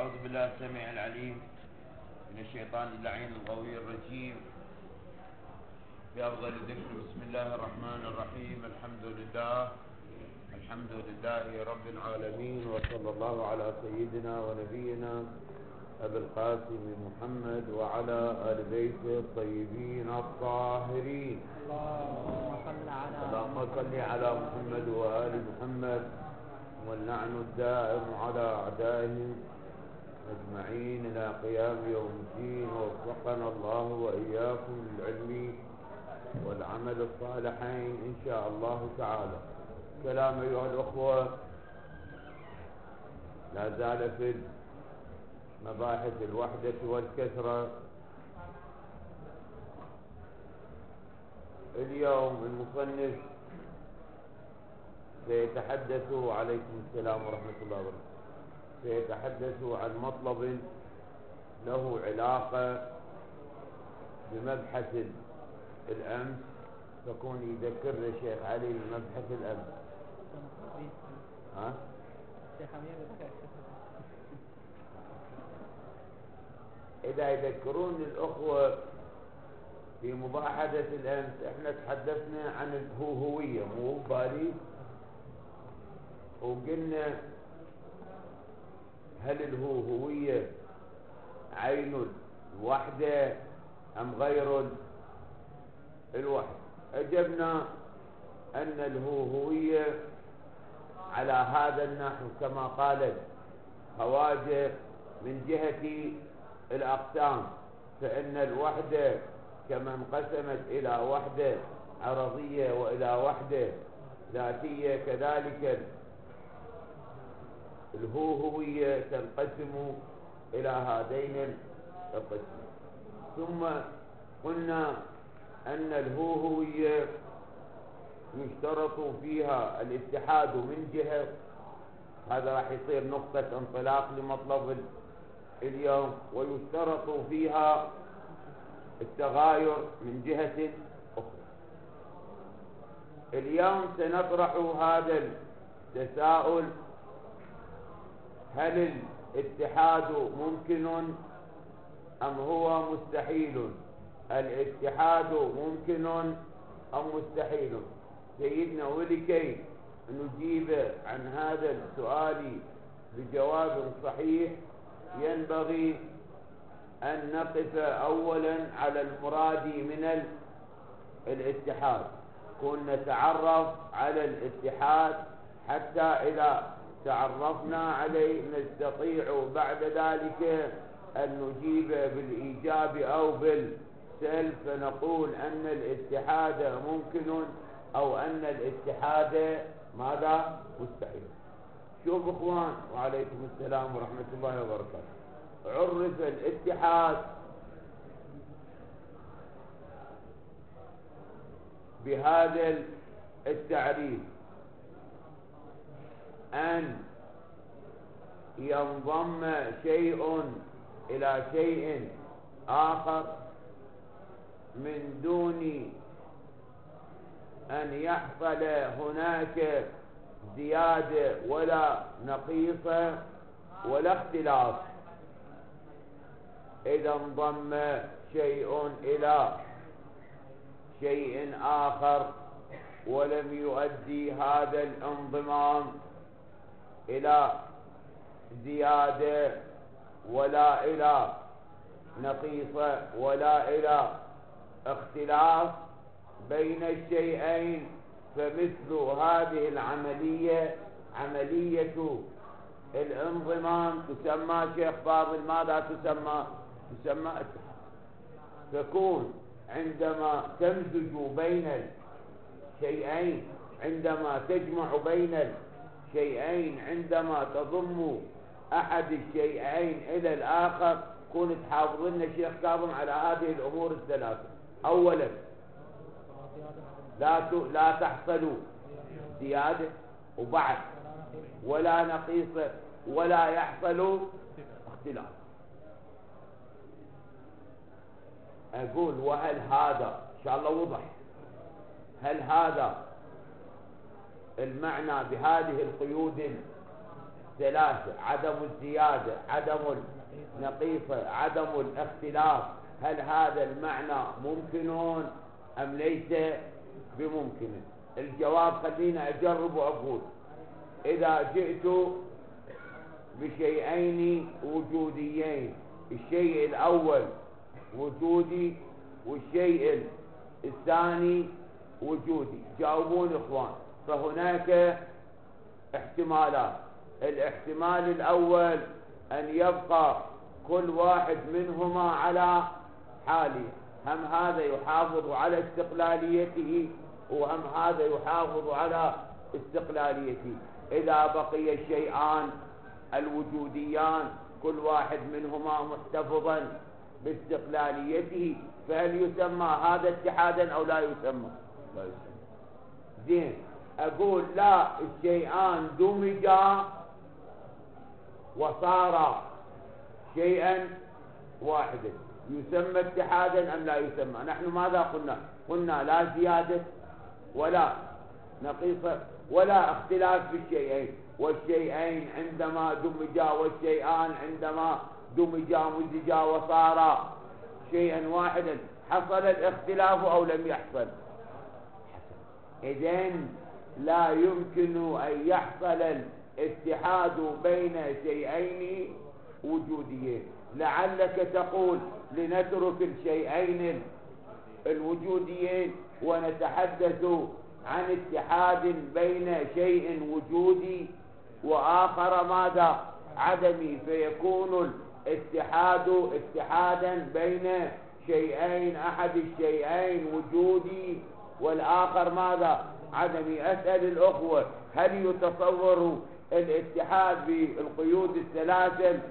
أعوذ بالله السميع العليم من الشيطان اللعين الغوي الرجيم. بأفضل ذكر بسم الله الرحمن الرحيم. الحمد لله رب العالمين، وصلى الله على سيدنا ونبينا أبي القاسم محمد وعلى آل بيته الطيبين الطاهرين. اللهم صل على محمد وآل محمد، واللعن الدائم على أعدائهم أجمعين إلى قيام يوم الدين. ووفقنا الله وإياكم للعلم والعمل الصالحين إن شاء الله تعالى. كلام أيها الأخوة، لا زال في مباحث الوحدة والكثرة. اليوم المصنف سيتحدث، عليكم السلام ورحمة الله وبركاته، سيتحدث عن مطلب له علاقة بمبحث الأمس، فكون يذكرنا الشيخ علي بمبحث الأمس. إذا يذكرون الأخوة في مباحثة الأمس، احنا تحدثنا عن الهوهوية مو بالي، وقلنا هل الهوهوية عين الوحدة أم غير الوحدة؟ أجبنا أن الهوهوية على هذا النحو كما قالت خواجة من جهة الأقسام، فإن الوحدة كما انقسمت إلى وحدة عرضية وإلى وحدة ذاتية، كذلك الهوهوية تنقسم إلى هذين القسمين. ثم قلنا أن الهوهوية يشترط فيها الاتحاد من جهة، هذا راح يصير نقطة انطلاق لمطلب اليوم، ويشترط فيها التغاير من جهة أخرى. اليوم سنطرح هذا التساؤل: هل الاتحاد ممكن أم هو مستحيل؟ الاتحاد ممكن أم مستحيل؟ سيدنا، ولكي نجيب عن هذا السؤال بجواب صحيح ينبغي أن نقف أولا على المراد من الاتحاد، كنا نتعرف على الاتحاد، حتى إذا تعرفنا عليه نستطيع بعد ذلك أن نجيب بالإيجاب أو بالسلب، فنقول أن الاتحاد ممكن أو أن الاتحاد ماذا؟ مستحيل. شوف إخوان، وعليكم السلام ورحمة الله وبركاته. عرف الاتحاد بهذا التعريف: أن ينضم شيء إلى شيء آخر من دون أن يحصل هناك زيادة ولا نقيصة ولا اختلاف. إذا انضم شيء إلى شيء آخر ولم يؤدي هذا الانضمام إلى زيادة ولا إلى نقيصة ولا إلى اختلاف بين الشيئين، فمثل هذه العملية عملية الانضمام تسمى شيخ فاضل ماذا تسمى؟ تسمى اتحاد. تكون عندما تمزج بين الشيئين، عندما تجمع بين الشيئين، عندما تضم أحد الشيئين إلى الآخر، كون تحافظ لنا الشيخ كاظم على هذه الأمور الثلاثة. أولا، لا تحصل زيادة، وبعد ولا نقيصة ولا يحصل اختلاف. أقول وهل هذا إن شاء الله وضح؟ هل هذا المعنى بهذه القيود ثلاثة: عدم الزيادة، عدم النقيصة، عدم الاختلاف. هل هذا المعنى ممكن أم ليس بممكن؟ الجواب خلينا أجرب وأقول: إذا جئت بشيئين وجوديين، الشيء الأول وجودي والشيء الثاني وجودي، جاوبون إخوان. فهناك احتمالات. الاحتمال الأول أن يبقى كل واحد منهما على حاله، هم هذا يحافظ على استقلاليته وهم هذا يحافظ على استقلاليته. إذا بقي الشيئان الوجوديان كل واحد منهما محتفظا باستقلاليته، فهل يسمى هذا اتحادا أو لا يسمى؟ لا يسمى. زين، أقول لا، الشيئان دمجا وصار شيئا واحدا، يسمى اتحادا أم لا يسمى؟ نحن ماذا قلنا؟ قلنا لا زيادة ولا نقيصة ولا اختلاف في الشيئين، والشيئين عندما دمجا والشيئان عندما دمجا مزجا وصارا شيئا واحدا حصل الاختلاف أو لم يحصل؟ إذن لا يمكن أن يحصل الاتحاد بين شيئين وجوديين. لعلك تقول لنترك الشيئين الوجوديين ونتحدث عن اتحاد بين شيء وجودي وآخر ماذا؟ عدمي، فيكون الاتحاد اتحادا بين شيئين، أحد الشيئين وجودي والآخر ماذا؟ عدمي. أسأل الأخوة: هل يتصور الاتحاد بالقيود الثلاثة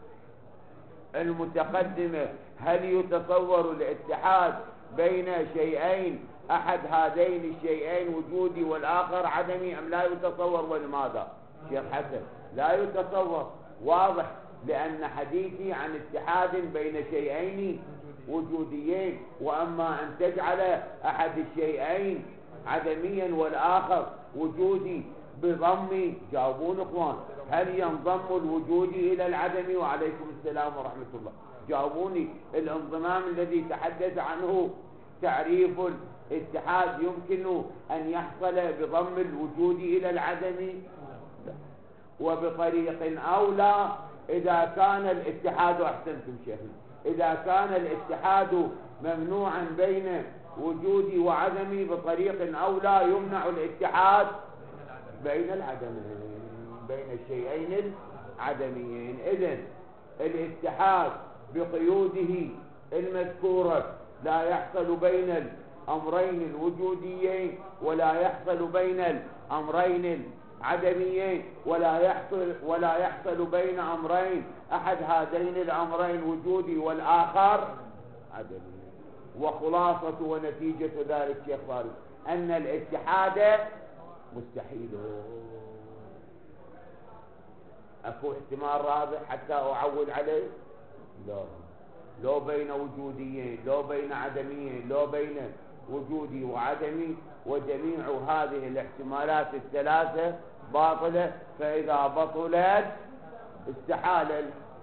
المتقدمة؟ هل يتصور الاتحاد بين شيئين، أحد هذين الشيئين وجودي والآخر عدمي، أم لا يتصور؟ ولماذا؟ شيخ حسن: لا يتصور. واضح، لأن حديثي عن اتحاد بين شيئين وجوديين. وأما أن تجعل أحد الشيئين عدميا والآخر وجودي بضم، جاوبون إخوان، هل ينضم الوجودي إلى العدمي؟ وعليكم السلام ورحمة الله. جاوبوني. الانضمام الذي تحدث عنه تعريف الاتحاد يمكن أن يحصل بضم الوجود إلى العدم وبطريق أولى إذا كان الاتحاد، أحسنتم شيخنا، إذا كان الاتحاد ممنوعا بين وجودي وعدمي بطريق أولى يمنع الاتحاد بين العدمين، بين الشيئين العدميين. إذن الاتحاد بقيوده المذكورة لا يحصل بين الأمرين الوجوديين ولا يحصل بين الأمرين العدميين ولا يحصل بين أمرين أحد هذين الأمرين وجودي والآخر عدمي. وخلاصة ونتيجة ذلك شيخ فارس أن الاتحاد مستحيل. أكو احتمال رابع حتى أعول عليه؟ لا، لو بين وجوديين، لو بين عدميين، لو بين وجودي وعدمي، وجميع هذه الاحتمالات الثلاثة باطلة. فإذا بطلت استحال.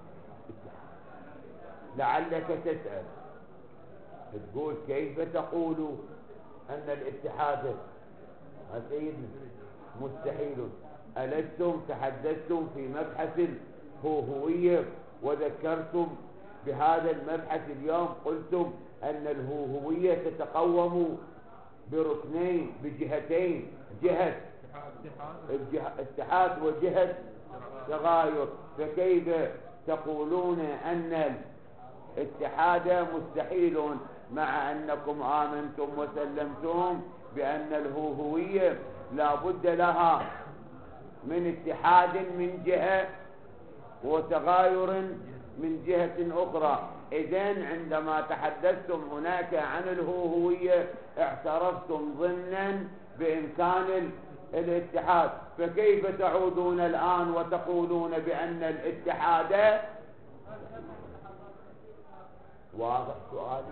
لعلك تسأل تقول: كيف تقول أن الاتحاد سيدنا مستحيل؟ ألستم تحدثتم في مبحث الهوهوية وذكرتم بهذا المبحث اليوم؟ قلتم أن الهوهوية تتقوم بركنين، بجهتين، جهة اتحاد وجهة تغاير، فكيف تقولون أن الاتحاد مستحيل مع أنكم آمنتم وسلمتم بأن الهوهوية لا بد لها من اتحاد من جهة وتغاير من جهة أخرى؟ إذن عندما تحدثتم هناك عن الهوهوية اعترفتم ضمنا بإمكان الاتحاد، فكيف تعودون الآن وتقولون بأن الاتحاد؟ واضح سؤالي؟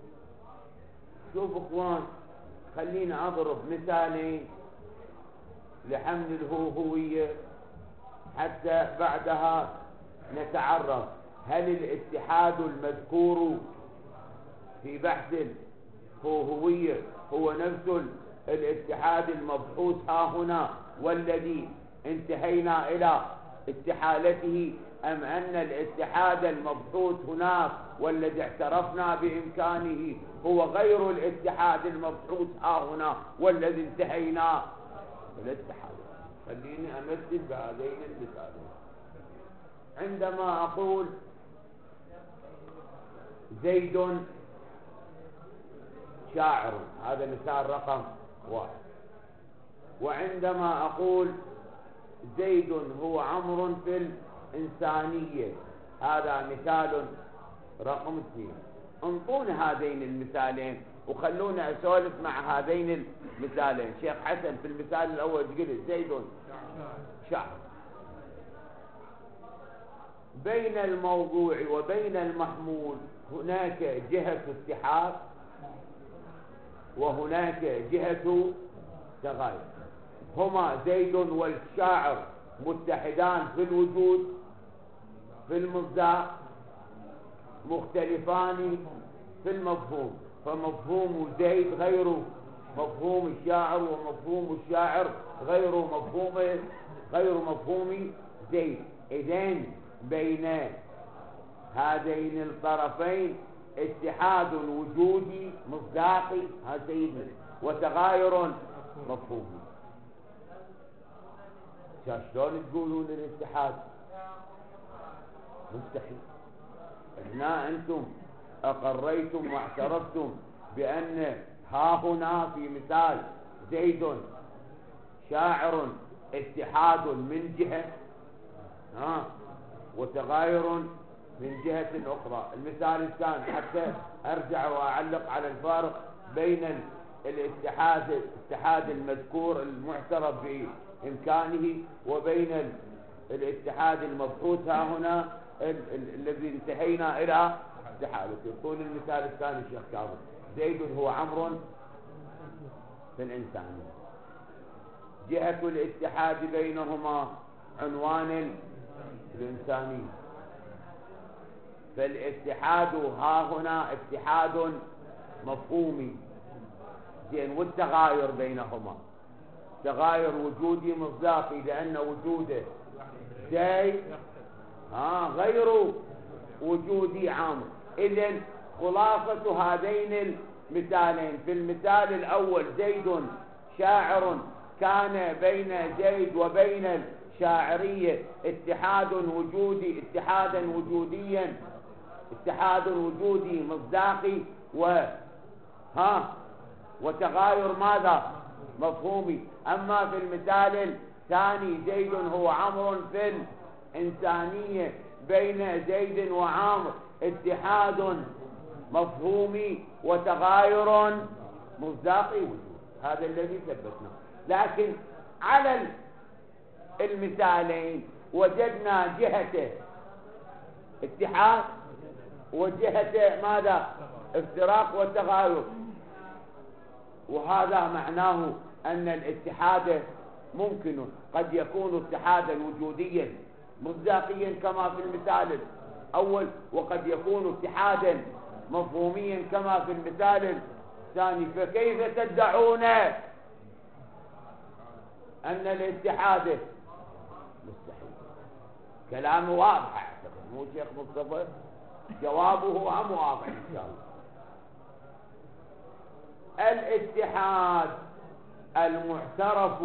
شوف اخوان، خلينا اضرب مثالين لحمل الهوية، حتى بعدها نتعرف هل الاتحاد المذكور في بحث الهوية هو نفس الاتحاد المبحوث ها هنا والذي انتهينا إلى استحالته، أم أن الاتحاد المبحوث هناك والذي اعترفنا بإمكانه هو غير الاتحاد المبحوث ها هنا والذي انتهينا إلى استحالته. خليني أمثل بهذين المثالين. عندما أقول زيد شاعر، هذا مثال رقم 1. وعندما أقول زيد هو عمرو في الإنسانية، هذا مثال رقم 2. انطون هذين المثالين وخلونا أسولف مع هذين المثالين. شيخ حسن في المثال الأول قلت زيد شاعر. بين الموضوع وبين المحمول هناك جهة اتحاد وهناك جهة تغاير. هما زيد والشاعر متحدان في الوجود، في المصداق، مختلفان في المفهوم، فمفهوم زيد غير مفهوم الشاعر، ومفهوم الشاعر غير مفهوم زيد. إذن بين هذين الطرفين اتحاد وجودي مصداقي هذين وتغاير مفهومي. شلون تقولون الاتحاد؟ مستحيل. هنا أنتم أقريتم واعترفتم بأن ها هنا في مثال زيد شاعر اتحاد من جهة وتغاير من جهة أخرى. المثال الثاني حتى أرجع وأعلق على الفارق بين الاتحاد المذكور المعترف بإمكانه وبين الاتحاد المبحوث ها هنا الذي انتهينا إلى استحالته. يقول المثال الثاني الشيخ كاظم زيد هو عمرو في الإنسان، جهة الاتحاد بينهما عنوان الإنساني، فالاتحاد ها هنا اتحاد مفهومي زين، والتغاير بينهما تغاير وجودي مصداقي، لأن وجوده زيد غير وجودي عامر. إذن خلاصة هذين المثالين، في المثال الأول زيد شاعر كان بين زيد وبين الشاعرية اتحاد وجودي مصداقي وتغاير ماذا؟ مفهومي. أما في المثال الثاني زيد هو عمرو في الإنسانية، بين زيد وعمرو اتحاد مفهومي وتغاير مصداقي وجود. هذا الذي ثبتناه. لكن على المثالين وجدنا جهة اتحاد وجهة ماذا؟ افتراق وتغاير، وهذا معناه أن الاتحاد ممكن، قد يكون اتحادا وجوديا مصداقيا كما في المثال الأول، وقد يكون اتحادا مفهوميا كما في المثال الثاني. فكيف تدعون أن الاتحاد مستحيل؟ كلام واضح أعتقد، مو شيخ مصطفى؟ جوابه هم واضح إن شاء الله. الاتحاد المعترف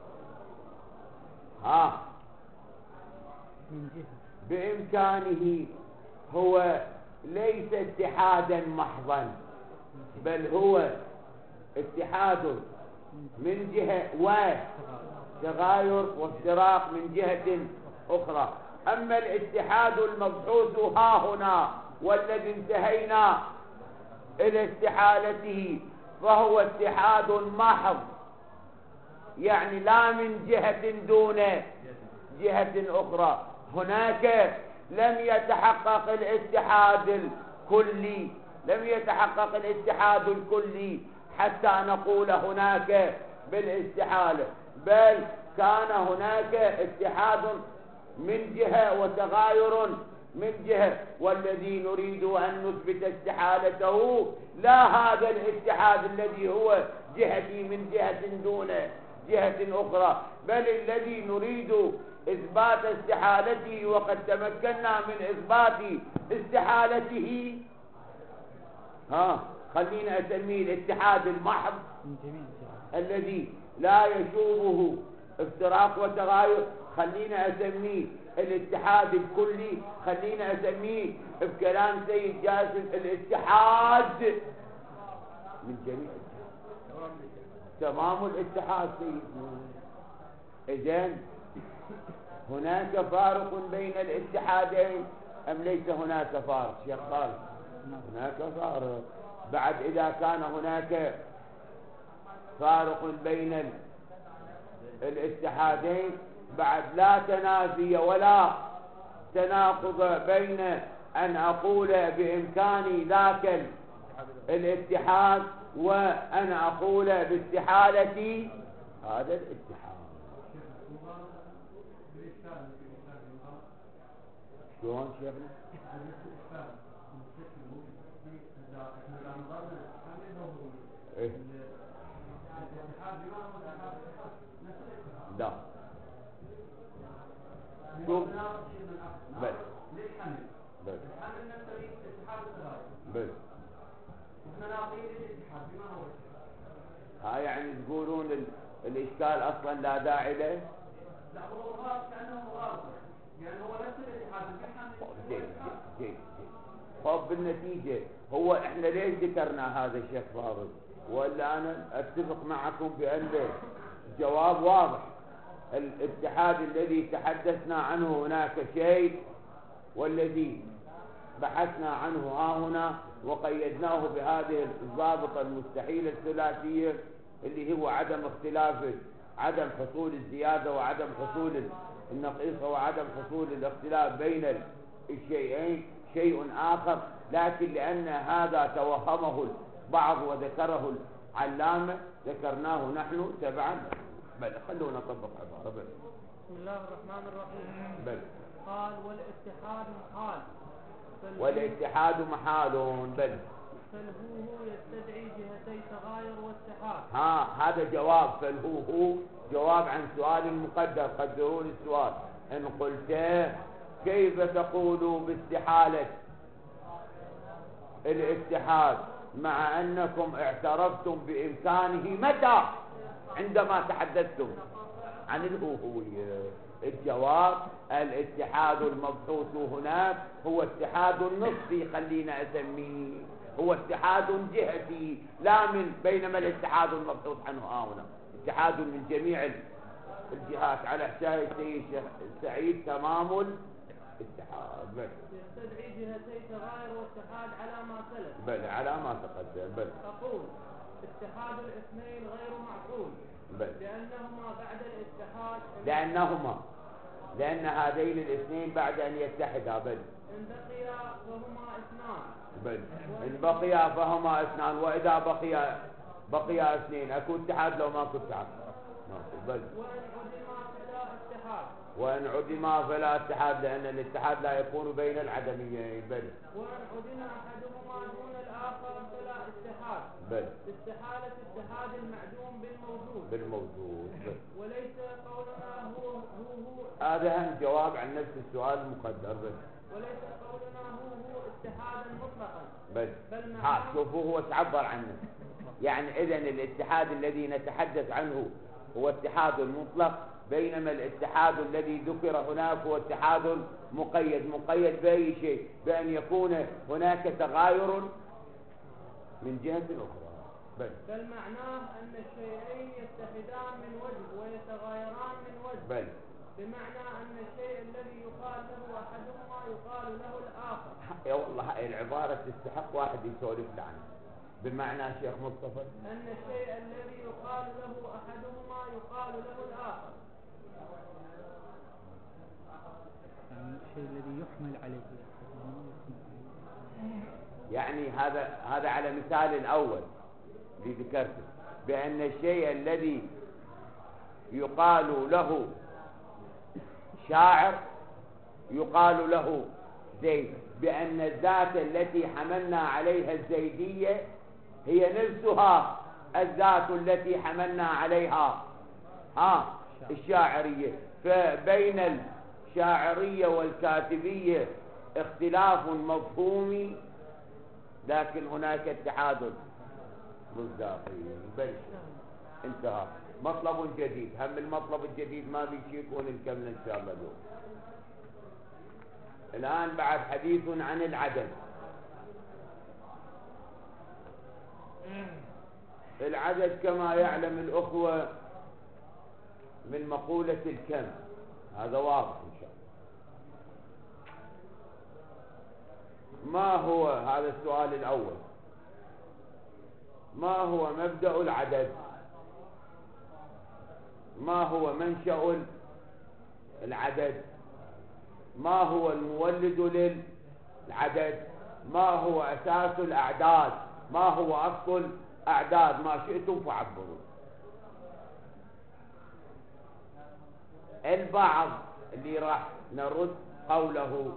بإمكانه هو ليس اتحادا محضا، بل هو اتحاد من جهة وتغاير وافتراق من جهة أخرى. أما الاتحاد المبحوث ها هنا والذي انتهينا إلى استحالته فهو اتحاد محض، يعني لا من جهة دون جهة أخرى. هناك لم يتحقق الاتحاد الكلي حتى نقول هناك بالاستحالة، بل كان هناك اتحاد من جهة وتغاير من جهة، والذي نريد أن نثبت استحالته لا هذا الاتحاد الذي هو جهتي من جهة دون جهة أخرى، بل الذي نريد إثبات استحالته وقد تمكنا من إثبات استحالته خلينا أسميه الاتحاد المحض الذي لا يشوبه افتراق وتغاير، خلينا أسميه الاتحاد الكلي، خلينا أسميه بكلام سيد جاسم الاتحاد من جميع تمام الاتحاد سيدنا. إذن هناك فارق بين الاتحادين أم ليس هناك فارق شيخ خالد؟ هناك فارق. بعد إذا كان هناك فارق بين الاتحادين بعد لا تنافي ولا تناقض بين أن أقول بإمكاني ذاك الاتحاد وأن أقول باستحالتي هذا الاتحاد. شلون شيخنا؟ إيه؟ لا شوف بس بس بس ها يعني تقولون الإشكال أصلا لا داعي له؟ لا هو مغالط كأنه مغالط يعني هو نفس الاتحاد جيد. طب بالنتيجة هو احنا ليش ذكرنا هذا الشيخ فاضل؟ ولا أنا أتفق معكم بأن الجواب واضح. الاتحاد الذي تحدثنا عنه هناك شيء، والذي بحثنا عنه هنا وقيدناه بهذه الضابطة المستحيلة الثلاثية اللي هو عدم اختلاف، عدم حصول الزيادة وعدم حصول النقيصة وعدم حصول الاختلاف بين الشيئين شيء آخر، لكن لأن هذا توهمه البعض وذكره العلامة ذكرناه نحن تبعا. بل خلونا نطبق عبارة. بل بسم الله الرحمن الرحيم. بل قال والاتحاد محال. والاتحاد محال. بل فالهو يستدعي جهتي تغاير واتحاد. هذا جواب. فالهو جواب عن سؤال مقدر. قدروا لي السؤال. إن قلت كيف تقول باستحالة الاتحاد مع أنكم اعترفتم بإمكانه متى؟ عندما تحدثتم عن الهوية. الجواب الاتحاد المبحوث هناك هو اتحاد نصفي، خلينا أسميه هو اتحاد جهتي لا من، بينما الاتحاد المبحوث عنه هنا اتحاد من جميع الجهات على حساب السيد سعيد تمام الاتحاد. بل يستدعي جهتي تغاير واتحاد على ما سلف. بل على ما تقدم. بل أقول اتحاد الاثنين غير معقول. بل لأنهما بعد الاتحاد لأن هذين الاثنين بعد أن يتحدا. بل إن بقيا فهما اثنان. بل إن بقيا فهما اثنان، وإذا بقيا اثنين أكو اتحاد لو ما كنت اتحاد. بل وإن عدما فلا اتحاد لأن الاتحاد لا يكون بين العدميين. بل وإن عدم أحدهما دون الآخر فلا اتحاد. بل استحالة اتحاد المعدوم بالموجود. بل وليس قولنا هو هذا هم جواب عن نفس السؤال المقدر. بل وليس قولنا هو اتحادا مطلقا. بل شوفوا هو تعبر عنه. يعني إذن الاتحاد الذي نتحدث عنه هو اتحاد مطلق، بينما الاتحاد الذي ذكر هناك هو اتحاد مقيد بأي شيء؟ بأن يكون هناك تغاير من جهة أخرى. بل معناه أن الشيئين يتحدان من وجه ويتغايران من وجه. بل بمعنى أن الشيء الذي يقال له أحدهما يقال له الآخر. يا والله العبارة تستحق واحد يسولف عنها. بمعنى شيخ مصطفى أن الشيء الذي يقال له أحدهما يقال له الآخر. الشيء الذي يحمل عليه. يعني هذا على مثال الأول اللي ذكرته، بأن الشيء الذي يقال له شاعر، يقال له زيد، بأن الذات التي حملنا عليها الزيدية هي نفسها الذات التي حملنا عليها الشاعرية. فبين الشاعرية والكاتبية اختلاف مفهومي، لكن هناك اتحاد مصداقي. بل انتهى. مطلب جديد، هم المطلب الجديد ما بيشيكون نكمل ان شاء الله اليوم. الآن بعد حديث عن العدد. العدد كما يعلم الأخوة من مقولة الكم، هذا واضح إن شاء الله. ما هو هذا السؤال الأول؟ ما هو مبدأ العدد؟ ما هو منشأ العدد؟ ما هو المولد للعدد؟ ما هو أساس الأعداد؟ ما هو أصل الأعداد؟ ما شئتم فعبروا. البعض اللي راح نرد قوله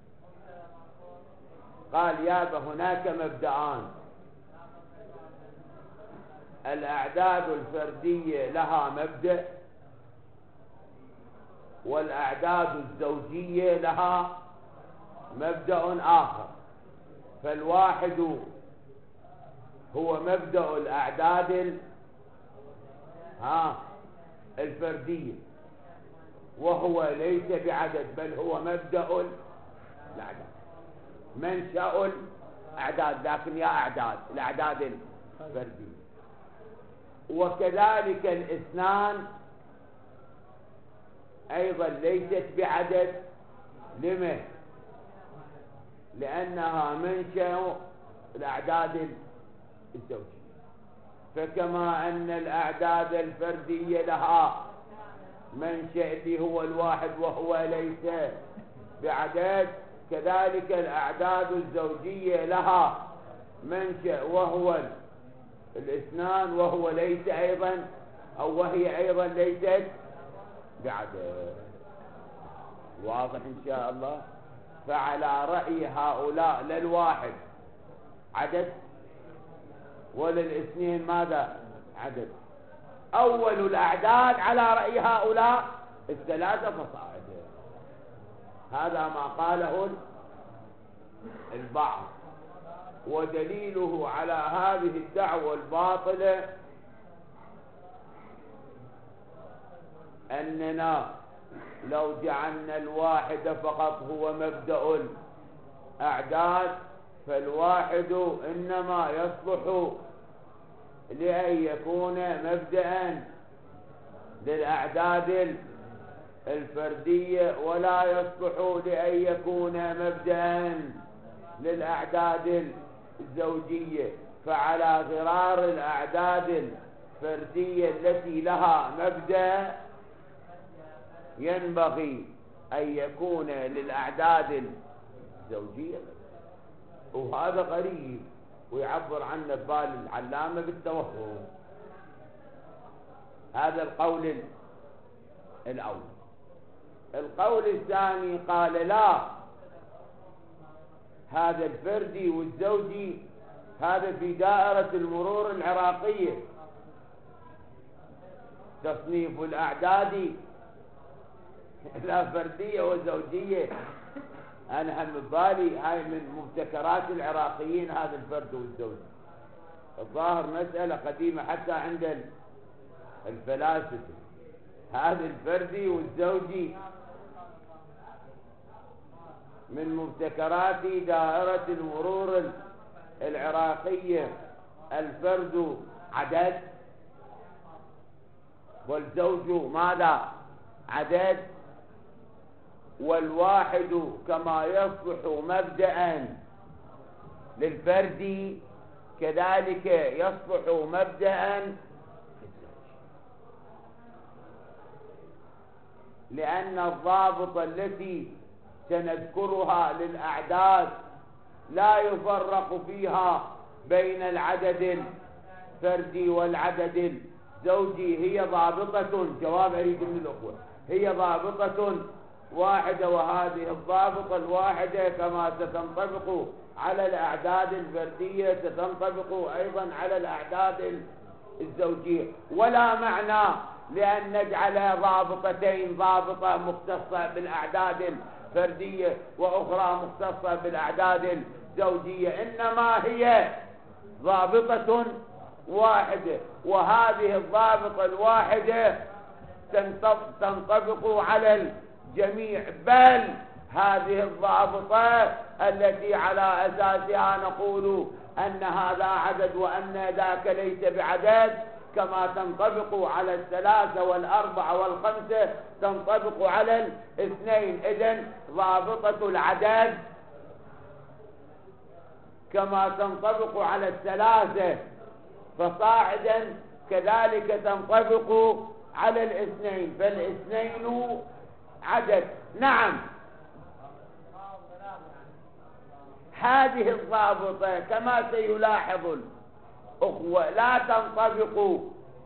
قال يابا هناك مبدأان، الأعداد الفردية لها مبدأ، والأعداد الزوجية لها مبدأ آخر. فالواحد هو مبدأ الأعداد الفردية، وهو ليس بعدد بل هو مبدأ الأعداد، منشأ الأعداد، لكن يا أعداد الأعداد الفردية. وكذلك الاثنان أيضا ليست بعدد. لما؟ لأنها منشأ الأعداد الزوجية. فكما أن الأعداد الفردية لها منشأ اللي هو الواحد وهو ليس بعدد، كذلك الأعداد الزوجية لها منشأ وهو الاثنان، وهو ليس أيضا أو وهي أيضا ليست بعدد. واضح إن شاء الله. فعلى رأي هؤلاء للواحد عدد، وللاثنين ماذا؟ عدد. أول الأعداد على رأي هؤلاء الثلاثة فصاعد. هذا ما قاله البعض. ودليله على هذه الدعوة الباطلة أننا لو جعلنا الواحد فقط هو مبدأ الأعداد، فالواحد إنما يصلح لأن يكون مبدأ للأعداد الفردية، ولا يصلح لأن يكون مبدأ للأعداد الزوجية. فعلى غرار الأعداد الفردية التي لها مبدأ ينبغي أن يكون للأعداد الزوجية. وهذا غريب ويعبر عنه بال العلامة بالتوهم. هذا القول الأول. القول الثاني قال لا، هذا الفردي والزوجي هذا في دائرة المرور العراقية. تصنيف الأعداد لا فردية وزوجية. أنا هم ببالي هاي من مبتكرات العراقيين هذا الفرد والزوج. الظاهر مسألة قديمة حتى عند الفلاسفة. هذا الفردي والزوجي من مبتكرات دائرة المرور العراقية. الفرد عدد، والزوج ماذا؟ عدد. والواحد كما يصلح مبدأ للفرد كذلك يصلح مبدأ، لأن الضابط التي سنذكرها للأعداد لا يفرق فيها بين العدد الفردي والعدد زوجي هي ضابطة، جواب أريد من الأخوة، هي ضابطة واحدة، وهذه الضابطة الواحدة كما ستنطبق على الأعداد الفردية ستنطبق أيضا على الأعداد الزوجية، ولا معنى لأن نجعل ضابطتين، ضابطة مختصة بالأعداد الفردية وأخرى مختصة بالأعداد الزوجية، إنما هي ضابطة واحدة، وهذه الضابطة الواحدة تنطبق على الجميع، بل هذه الضابطة التي على أساسها نقول أن هذا عدد وأن ذاك ليس بعدد، كما تنطبق على الثلاثة والأربعة والخمسة تنطبق على الاثنين. إذن ضابطة العدد كما تنطبق على الثلاثة فصاعدا كذلك تنطبق على الاثنين، فالاثنين عدد. نعم، هذه الضابطة كما سيلاحظ الأخوة لا تنطبق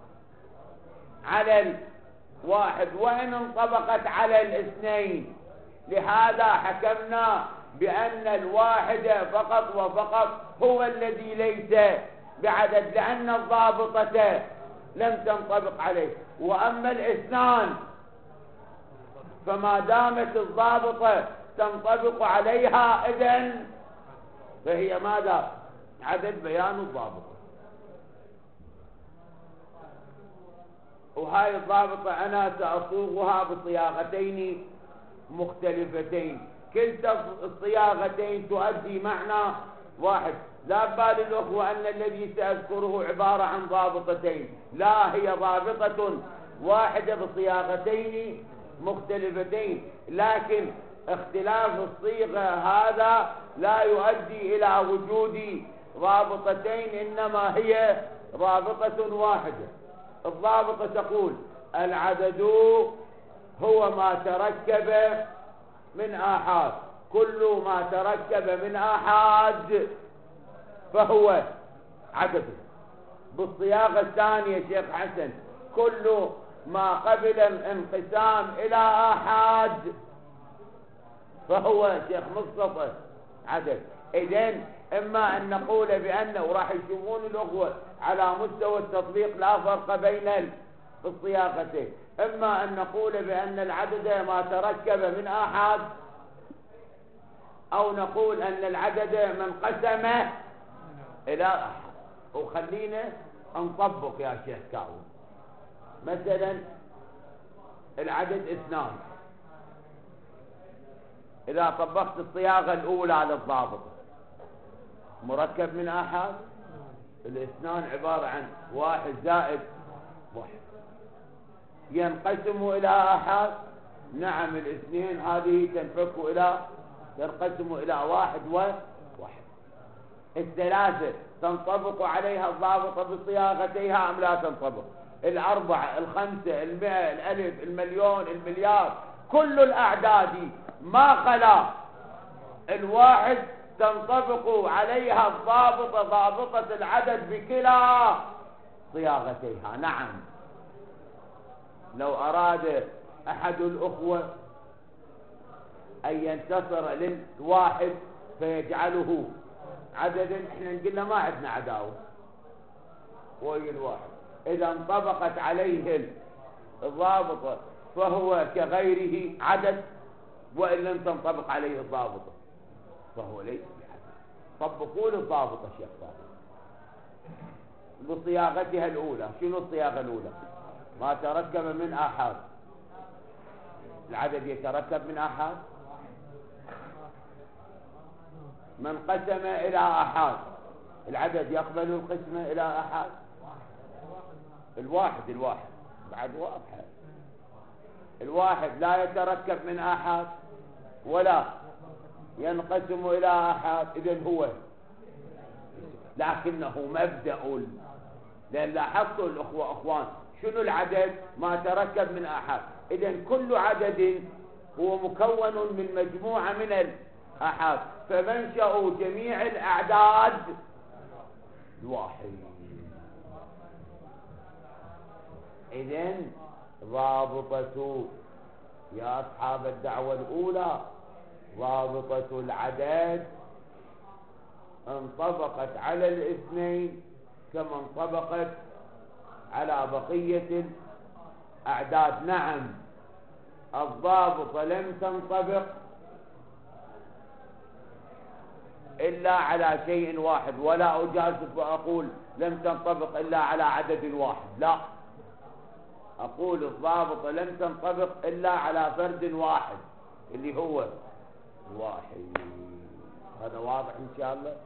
على الواحد وإن انطبقت على الاثنين، لهذا حكمنا بأن الواحد فقط وفقط هو الذي ليس بعدد، لأن الضابطة لم تنطبق عليه. وأما الاثنان فما دامت الضابطة تنطبق عليها إذن فهي ماذا؟ عدد بيان الضابطة. وهاي الضابطة أنا سأصوغها بصياغتين مختلفتين، كلتا الصياغتين تؤدي معنى واحد. لا بال الأخوة أن الذي سأذكره عبارة عن ضابطتين، لا، هي ضابطة واحدة بصياغتين مختلفتين، لكن اختلاف الصيغة هذا لا يؤدي إلى وجود ضابطتين، إنما هي ضابطة واحدة. الضابطة تقول العدد هو ما تركب من آحاد، كل ما تركب من آحاد فهو عدد. بالصياغة الثانية شيخ حسن كل ما قبل الانقسام إلى آحاد فهو شيخ مصطفى عدد. إذن إما أن نقول بأنه، وراح يشوفون الأخوة على مستوى التطبيق لا فرق بين الصياغتين، إما أن نقول بأن العدد ما تركب من آحاد، أو نقول أن العدد من قسم إلى آحاد. وخلينا نطبق يا شيخ كاظم. مثلا العدد اثنان، إذا طبقت الصياغة الأولى للضابط مركب من آحاد، الاثنان عبارة عن واحد زائد واحد، ينقسم إلى آحاد. نعم، الاثنين هذه تنقسم إلى واحد وواحد. الثلاثة تنطبق عليها الضابطة بصياغتها أم لا تنطبق؟ الأربعة، الخمسة، المئة، الألف، المليون، المليار، كل الأعداد ما خلا الواحد تنطبق عليها الضابطة ضابطة العدد بكلا صياغتيها. نعم، لو أراد أحد الأخوة أن ينتصر للواحد فيجعله عددا، احنا نقول له ما عندنا عداوة وهي الواحد، إذا انطبقت عليه الضابطة فهو كغيره عدد، وإن لم تنطبق عليه الضابطة فهو ليس بعدد. طبقوا له الضابطة شيخ طارق بصياغتها الأولى. شنو الصياغة الأولى؟ ما تركب من آحاد، العدد يتركب من آحاد، من قسم إلى آحاد العدد يقبل القسمة إلى آحاد. الواحد بعد واضحة، الواحد لا يتركب من آحاد ولا ينقسم إلى آحاد، إذن هو لكنه مبدأ. لأن لاحظتوا الأخوة أخوان شنو العدد؟ ما تركب من آحاد، إذن كل عدد هو مكون من مجموعة من الآحاد، فمنشأ جميع الأعداد الواحد. إذن ضابطة يا أصحاب الدعوة الأولى ضابطة العدد انطبقت على الاثنين كما انطبقت على بقية الأعداد. نعم الضابطة لم تنطبق إلا على شيء واحد، ولا أجازف وأقول لم تنطبق إلا على عدد واحد، لا، أقول الضابطة لم تنطبق إلا على فرد واحد اللي هو الواحد. هذا واضح إن شاء الله.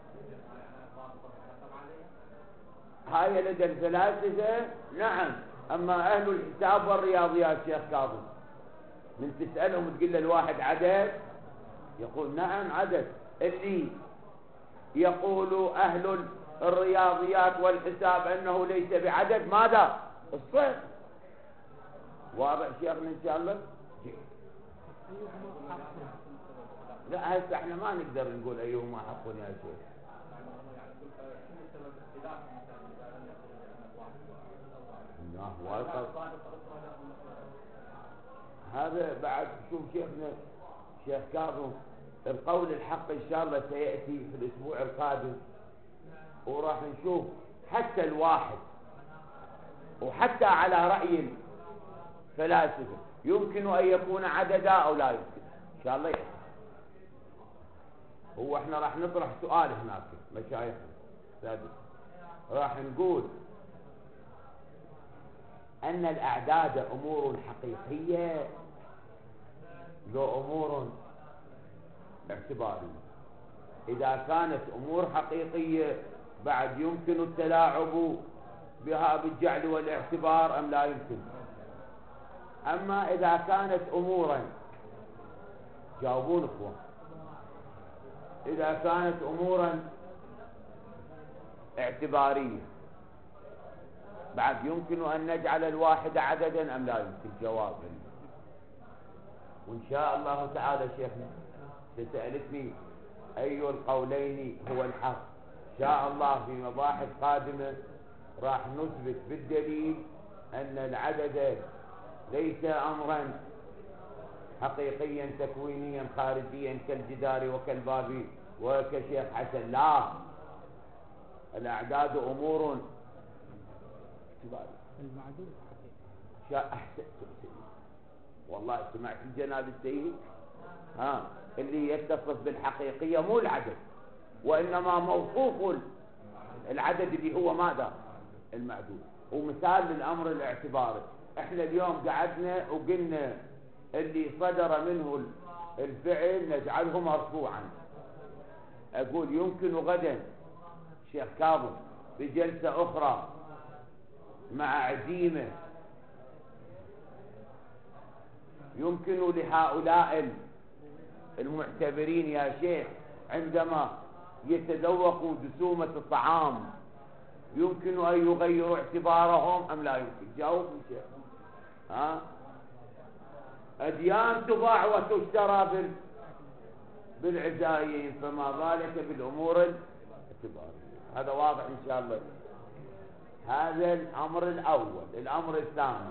هاي لدى الفلاسفة نعم. أما أهل الحساب والرياضيات شيخ كاظم من تسألهم تقول له الواحد عدد يقول نعم عدد. اللي يقول أهل الرياضيات والحساب أنه ليس بعدد ماذا؟ الصفر. واضح شيخنا إن شاء الله. لا هسه احنا ما نقدر نقول أيهما حق يا شيخ. هذا بعد شوف شيخنا شيخ كاظم القول الحق إن شاء الله سيأتي في الأسبوع القادم، وراح نشوف حتى الواحد وحتى على رأي الفلاسفة يمكن أن يكون عددا أو لا يمكن إن شاء الله. هو احنا راح نطرح سؤال هناك مشايخنا سادس، راح نقول أن الأعداد أمور حقيقية لو أمور اعتبارية. إذا كانت أمور حقيقية بعد يمكن التلاعب بها بالجعل والاعتبار أم لا يمكن. أما إذا كانت أمورا، جاوبون إخوان، إذا كانت أمورا اعتبارية بعد يمكن أن نجعل الواحد عددا أم لا يمكن. جواب. وإن شاء الله تعالى شيخنا سألتني أي القولين هو الحق، إن شاء الله في مباحث قادمة راح نثبت بالدليل أن العدد ليس أمرا حقيقيا تكوينيا خارجيا كالجدار وكالباب وكشيخ حسن، لا، الأعداد أمور المعدود أحسن. والله سمعت الجناب السيد اللي يتصف بالحقيقية مو العدد وإنما موصوف العدد اللي هو ماذا؟ المعدود. ومثال للأمر الاعتباري، احنا اليوم قعدنا وقلنا اللي صدر منه الفعل نجعله مرفوعا. أقول يمكن غدا شيخ كاظم بجلسة أخرى مع عزيمة يمكن لهؤلاء المعتبرين يا شيخ عندما يتذوقوا دسومة الطعام يمكن أن يغيروا اعتبارهم أم لا يمكن. جاوب شيخ. أديان تباع وتشترى بالعزايم، فما بالك بالأمور الاعتبارية. هذا واضح إن شاء الله. هذا الأمر الأول. الأمر الثاني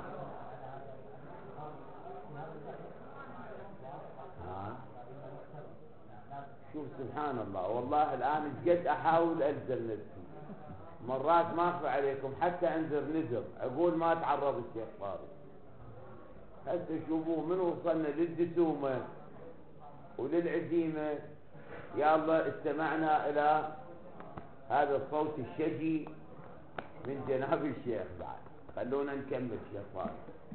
شوف سبحان الله، والله الآن جد أحاول ألزم نفسي، مرات ما أخفى عليكم حتى أنذر نذر أقول ما تعرض الشيخ طارق. هسه شوفوا من وصلنا للدسومة وللعزيمة. يا الله استمعنا إلى هذا الصوت الشجي من جناب الشيخ. بعد خلونا نكمل شيخ طارق.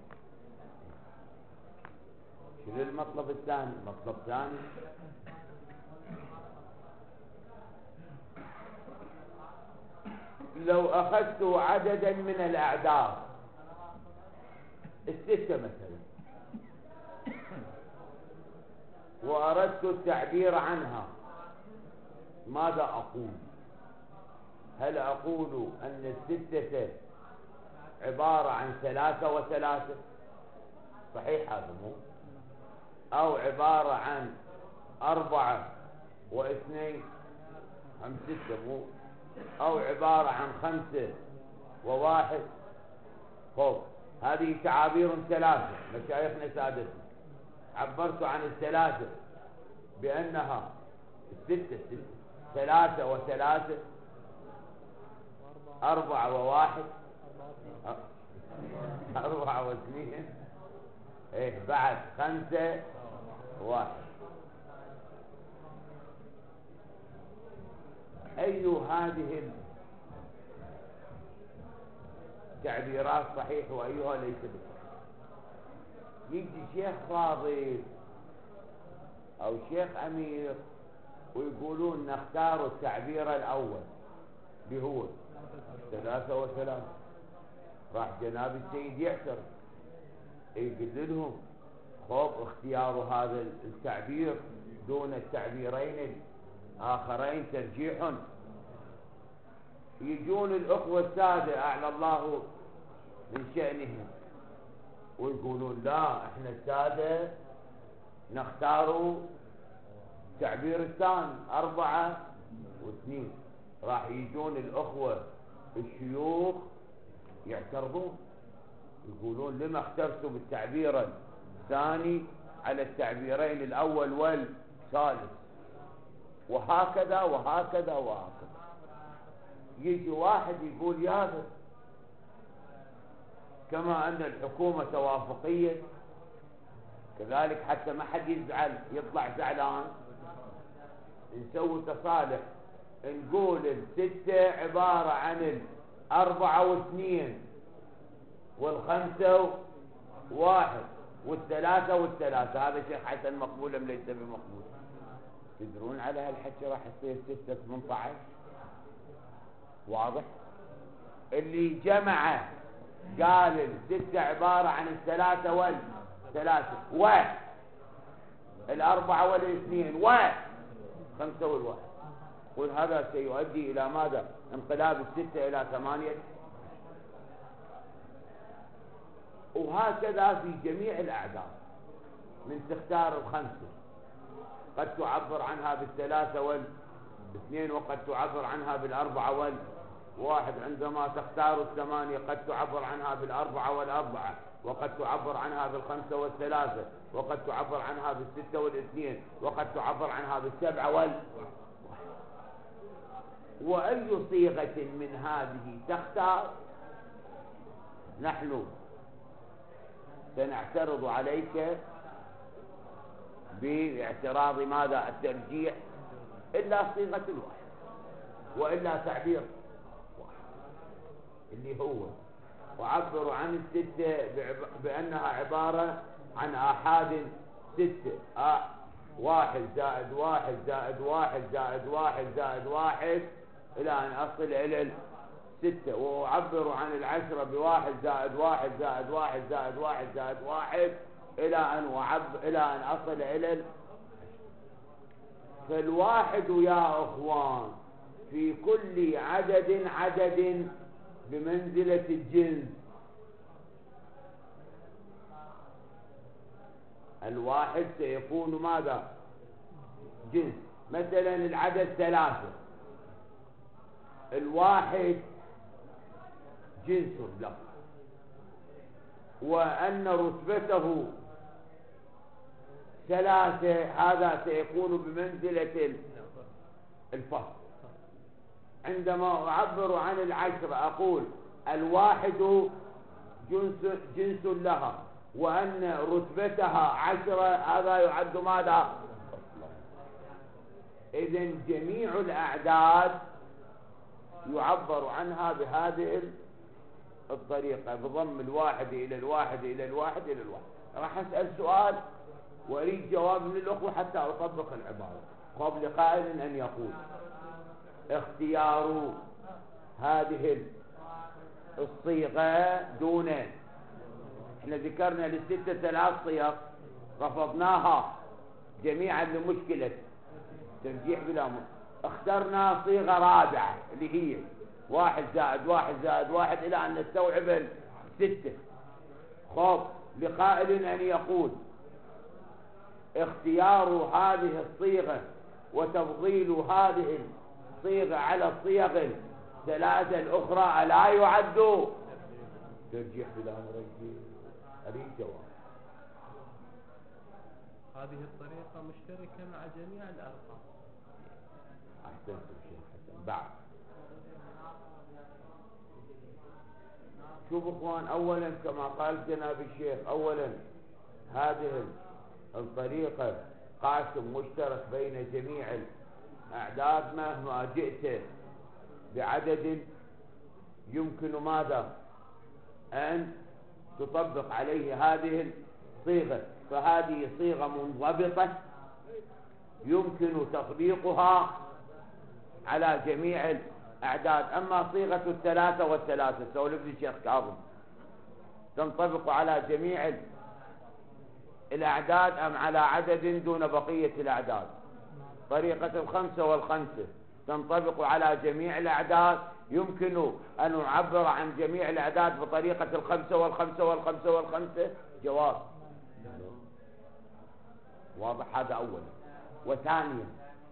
شنو المطلب الثاني؟ مطلب ثاني لو أخذت عددا من الأعداد الستة مثلا وأردت التعبير عنها ماذا أقول؟ هل أقول أن الستة عبارة عن 3 و3 صحيح هذا مو، أو عبارة عن 4 و2 هم 6 مو، أو عبارة عن 5 و1 فوق. هذه تعابير ثلاثة. مشايخنا سادتنا عبرت عن الثلاثة بأنها الستة، ثلاثة وثلاثة، أربعة وواحد، أربعة واثنين، إيه بعد خمسة وواحد. أي هذه التعبيرات صحيح وأيها ليس بصحيح؟ يجي شيخ فاضل أو شيخ أمير ويقولون نختار التعبير الأول اللي هو 3 و3. راح جناب السيد يعترض يقول لهم خوف اختيار هذا التعبير دون التعبيرين الآخرين ترجيح. يجون الأخوة السادة أعلى الله من شأنهم ويقولون لا احنا السادة نختار التعبير الثاني 4 و2. راح يجون الأخوة الشيوخ يعترضون يقولون لما اخترتوا بالتعبير الثاني على التعبيرين الأول والثالث، وهكذا وهكذا وهكذا. يجي واحد يقول يا ذا كما أن الحكومة توافقية كذلك حتى ما حد يزعل يطلع زعلان، نسوي تصالح نقول 6 عبارة عن 4 و2 وال5 و1 وال3 وال3. هذا شيخ حسن مقبول أم ليس بمقبول؟ تدرون على هالحكي راح يصير 6 18. واضح؟ اللي جمع قال 6 عبارة عن 3 وال3 وال4 وال2 وال5 وال1. قل هذا سيؤدي إلى ماذا؟ انقلاب 6 إلى 8. وهكذا في جميع الأعداد. من تختار 5 قد تعبر عنها 3 وال2 وقد تعبر عنها 4 وال1. عندما تختار 8 قد تعبر عنها 4 وال4 وقد تعبر عنها 5 وال3 وقد تعبر عنها 6 وال2 وقد تعبر عنها 7 وال1. وأي صيغة من هذه تختار نحن سنعترض عليك باعتراض ماذا؟ الترجيح، إلا صيغة الواحد وإلا تعبير واحد اللي هو وعبر عن 6 بأنها عبارة عن آحاد 6 1 زائد 1 زائد 1 زائد 1 زائد 1 إلى أن أصل إلى 6. وأعبر عن 10 ب1 زائد 1 زائد 1 زائد 1 زائد 1 إلى أن أصل إلى. فالواحد يا أخوان في كل عدد بمنزلة الجنس. الواحد سيكون ماذا؟ جنس. مثلا العدد 3 الواحد جنس له، وأن رتبته 3 هذا سيكون بمنزلة الفصل. عندما أعبر عن 10 أقول الواحد جنس لها وأن رتبتها 10 هذا يعد ماذا؟ إذن جميع الأعداد يعبر عنها بهذه الطريقة بضم الواحد إلى الواحد إلى الواحد إلى الواحد. راح أسأل سؤال وأريد جواب من الأخوة حتى أطبق العبارة. قبل قائل أن يقول اختيار هذه الصيغة دون، احنا ذكرنا للستة 3 صيغ رفضناها جميعا لمشكلة ترجيح بلا اخترنا صيغة رابعة اللي هي 1 زائد 1 زائد 1 إلى أن نستوعب 6. خوف لقائل أن يقول اختيار هذه الصيغة وتفضيل هذه الصيغة على الصيغ 3 الأخرى لا يعد ترجيح بلا مرجح أريد جواب. هذه الطريقة مشتركة مع جميع الأرقام. أحسنتم شيخ حسن. بعد شوفوا اخوان، اولا كما قال جناب الشيخ، اولا هذه الطريقة قاسم مشترك بين جميع الاعداد مهما جئت بعدد يمكن ماذا ان تطبق عليه هذه الصيغة، فهذه صيغة منضبطة يمكن تطبيقها على جميع الأعداد. أما صيغة الثلاثة والثلاثة سولف لي الشيخ كاظم تنطبق على جميع الأعداد أم على عدد دون بقية الأعداد؟ طريقة الخمسة والخمسة تنطبق على جميع الأعداد، يمكن أن نعبر عن جميع الأعداد بطريقة الخمسة والخمسة والخمسة والخمسة؟ جواب واضح. هذا أولا. وثانيا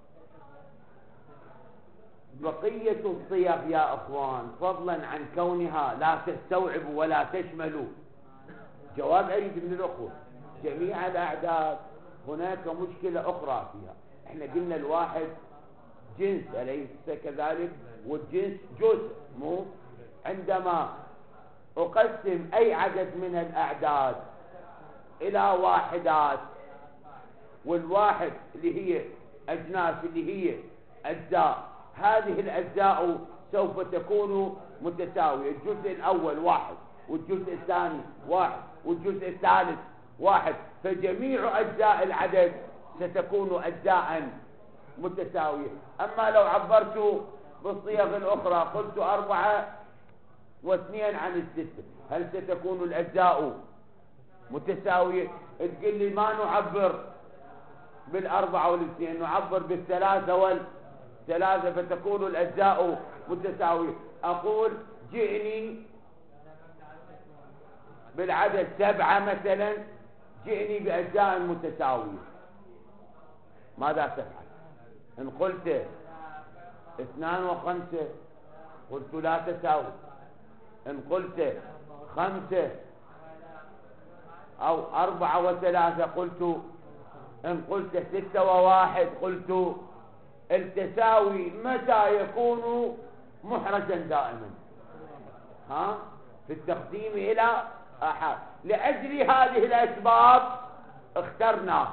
بقية الصيغ يا أخوان فضلا عن كونها لا تستوعب ولا تشمل، جواب أريد من الأخوة، جميع الأعداد هناك مشكلة أخرى فيها. احنا قلنا الواحد جنس أليس كذلك؟ والجنس جزء، مو عندما أقسم أي عدد من الأعداد إلى واحدات، والواحد اللي هي أجناس اللي هي أجزاء، هذه الأجزاء سوف تكون متساوية، الجزء الأول واحد والجزء الثاني واحد والجزء الثالث واحد، فجميع أجزاء العدد ستكون أجزاء متساوية. أما لو عبرت بالصيغ الأخرى قلت 4 و2 عن 6، هل ستكون الأجزاء متساوية؟ تقول لي ما نعبر بالأربعة والاثنين، نعبر بالثلاثة والثلاثة فتكون الأجزاء متساوية. أقول جئني بالعدد 7 مثلا، جئني بأجزاء متساوية، ماذا تفعل؟ إن قلت 2 و5 قلت لا تساوي، إن قلت 5 أو 4 و3 قلت، إن قلت 6 و1 قلت. التساوي متى يكون محرجا دائما؟ في التقديم إلى أحد. لأجل هذه الأسباب اخترنا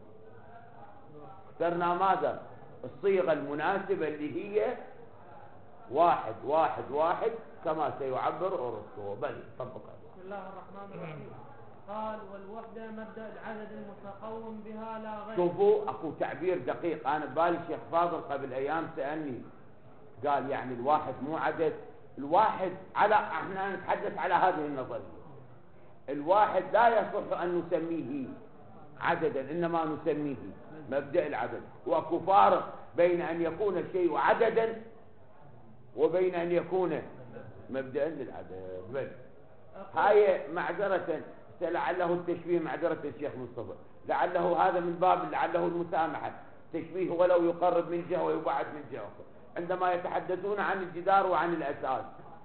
ماذا؟ الصيغة المناسبة اللي هي 1 1 1 كما سيعبر أرسطو. بل طبقها. بسم الله الرحمن الرحيم. قال والوحدة مبدأ العدد المتقوم بها لا غير. شوفوا اكو تعبير دقيق، انا ببالي الشيخ فاضل قبل ايام سألني قال يعني الواحد مو عدد، الواحد على احنا نتحدث على هذه النظرية، الواحد لا يصح ان نسميه عددا انما نسميه مبدأ العدد. واكو فارق بين ان يكون الشيء عددا وبين ان يكون مبدأ للعدد. بل هاي معذرة لعله التشبيه، معذرة الشيخ مصطفى، لعله هذا من باب لعله المسامحة، تشبيه ولو يقرب من جهة ويبعد من جهة. عندما يتحدثون عن الجدار وعن الأساس،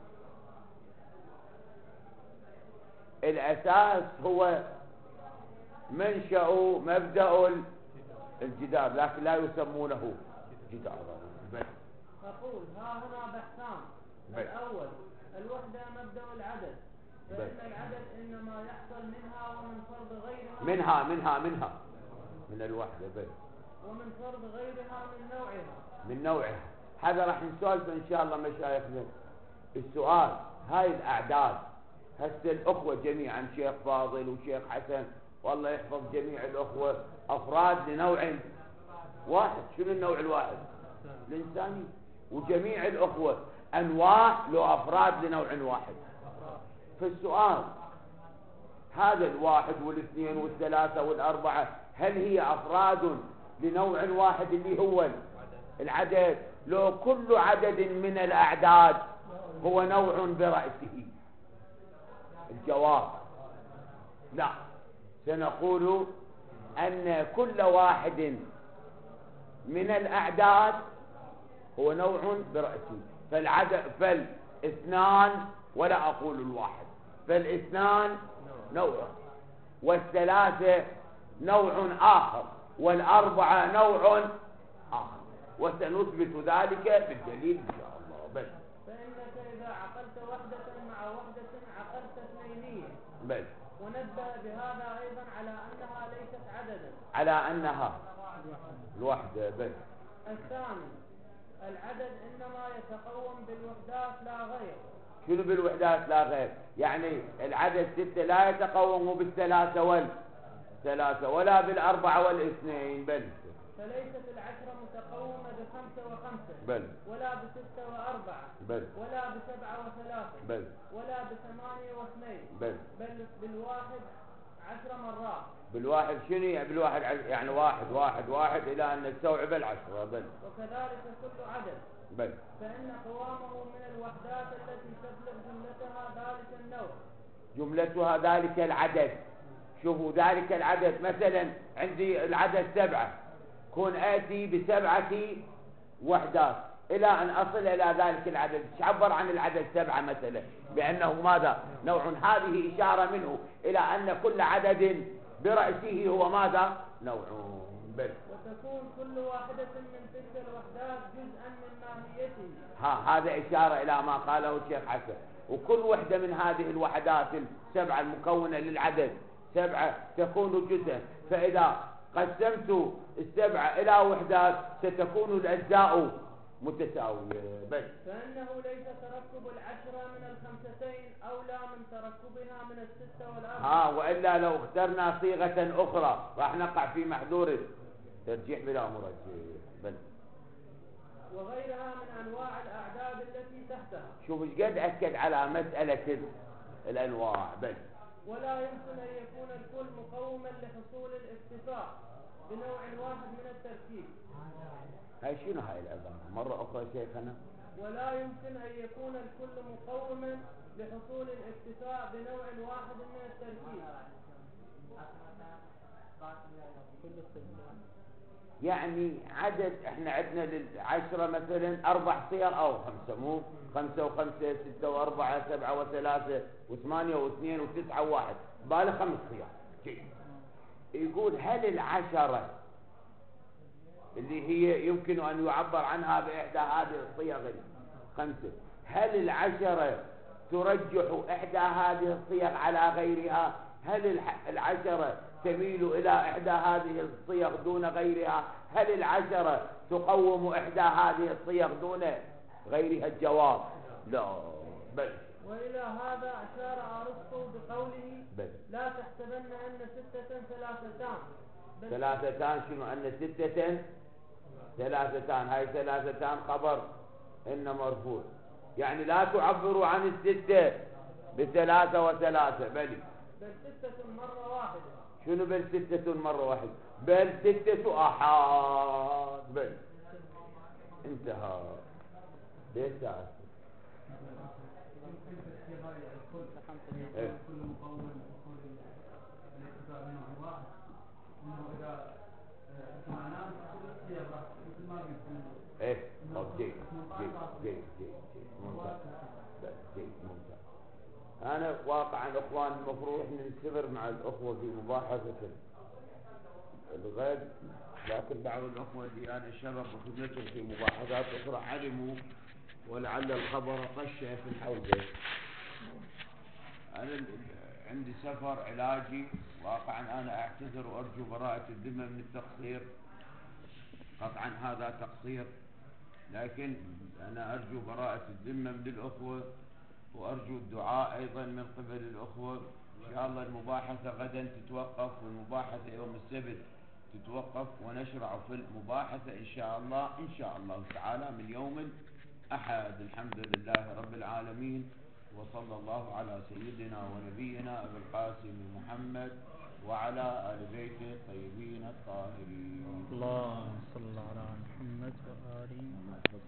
الأساس هو منشأ مبدأ الجدار، لكن لا يسمونه جدار. أقول ها هنا بحثان. الأول الوحدة مبدأ العدد، فإن العدد إنما يحصل منها ومن فرض غيرها من الوحدة بس، ومن فرض غيرها من نوعها. هذا راح نسولف إن شاء الله مشايخنا. السؤال هاي الأعداد هسه الأخوة جميعا شيخ فاضل وشيخ حسن والله يحفظ جميع الأخوة أفراد لنوع واحد. شنو النوع الواحد؟ الإنساني. وجميع الأخوة أنواع له أفراد لنوع واحد. فالسؤال هذا 1 و2 و3 و4 هل هي أفراد لنوع واحد اللي هو العدد؟ لو كل عدد من الأعداد هو نوع برأسه؟ الجواب لا، سنقول أن كل واحد من الأعداد هو نوع برأسه. فالاثنان ولا أقول الواحد، فالاثنان نوع، والثلاثة نوع آخر، والأربعة نوع آخر، وسنثبت ذلك بالدليل إن شاء الله. بل فإنك إذا عقلت وحدة مع وحدة عقلت اثنينية. بل ونبه بهذا أيضا على أنها ليست عددا، على أنها الوحدة. بل الثاني العدد إنما يتقوم بالوحدات لا غير. شنو بالوحدات لا غير؟ يعني العدد 6 لا يتقوم بالثلاثة ولا بالأربعة والاثنين. بل فليست العشرة متقومة ب5 و5 بل ولا ب6 و4 بل ولا ب7 و3 بل ولا ب8 و2 بل بالواحد 10 مرات. بالواحد شنو يعني بالواحد؟ يعني واحد إلى أن نستوعب 10. بل وكذلك كل عدد. بل فإن قوامه من الوحدات التي تبلغ جملتها ذلك النوع. جملتها ذلك العدد. شوفوا ذلك العدد، مثلا عندي العدد 7، كون آتي ب7 وحدات إلى أن أصل إلى ذلك العدد. تعبر عن العدد 7 مثلا بأنه ماذا؟ نوع. هذه إشارة منه إلى أن كل عدد برأسه هو ماذا؟ نوع. بل وتكون كل واحدة من تلك الوحدات جزءا من ماهيته. هذا إشارة إلى ما قاله الشيخ حسن. وكل وحدة من هذه الوحدات 7 المكونة للعدد 7 تكون جزءا. فإذا قسمت 7 إلى وحدات ستكون الأجزاء متساوية. بس فإنه ليس تركب 10 من 5 أولى من تركبها من 6 و4. وإلا لو اخترنا صيغة أخرى راح نقع في محذور ترجيح بلا مرجح. بل وغيرها من أنواع الأعداد التي تحتها. شوف ايش قد أكد على مسألة الأنواع. بل ولا يمكن أن يكون الكل مقوما لحصول الاكتفاء بنوع واحد من التركيب. هاي شنو هاي العبارة مرة أخرى شيخنا؟ ولا يمكن أن يكون الكل مقوما لحصول الاكتفاء بنوع واحد من التركيب. يعني عدد احنا عندنا لل10 مثلا 4 صيغ أو 5، مو 5 و5 6 و4 7 و3 و8 و2 و9 و1 باله 5 صيغ. يقول هل 10 اللي هي يمكن أن يعبر عنها بإحدى هذه الصيغ 5، هل 10 ترجح إحدى هذه الصيغ على غيرها؟ هل 10 تميل إلى إحدى هذه الصيغ دون غيرها؟ هل 10 تقوم إحدى هذه الصيغ دون غيرها؟ الجواب لا. بل وإلى هذا أشار أرسطو بقوله بل لا تحسبن أن 6 ثلاثتان. 3 شنو؟ أن 6 3. هاي 3 خبر إن مرفوع، يعني لا تعبروا عن 6 ب3 و3. بل 6 مرة واحدة. شنو بل 6 مرة واحدة؟ بل 6 أحاد. بل انتهى. ليش تعرف؟ كل مقوم لحصول الاكتفاء بنوع واحد، انه اذا معناه الصيغه مثل ما قلت جيد ممتاز. انا واقعا اخوان المفروض احنا نستمر مع الاخوه في مباحثه الغد، لكن بعض الاخوه اللي انا شرف بخدمتهم في مباحثات اخرى علموا ولعل الخبر قش في الحوزه. أنا عندي سفر علاجي، واقعا أنا أعتذر وأرجو براءة الذمة من التقصير. قطعا هذا تقصير، لكن أنا أرجو براءة الذمة من الأخوة، وأرجو الدعاء أيضا من قبل الأخوة. إن شاء الله المباحثة غدا تتوقف، والمباحثة يوم السبت تتوقف، ونشرع في المباحثة إن شاء الله تعالى من يوم أحد. الحمد لله رب العالمين، وصلى الله على سيدنا ونبينا أبي القاسم محمد وعلى آل بيته الطيبين الطاهرين. اللهم صل على محمد وآله